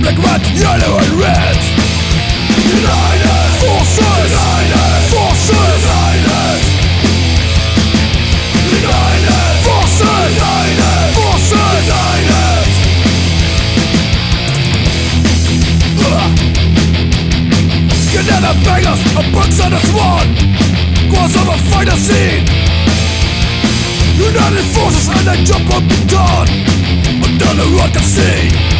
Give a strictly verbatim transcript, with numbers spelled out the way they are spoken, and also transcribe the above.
like red, yellow and red. United forces, United forces, United, United forces, United forces, United. Canada bangers, a bugs on a swan, cross over fight a scene. United forces and I jump up the dawn until the road can see.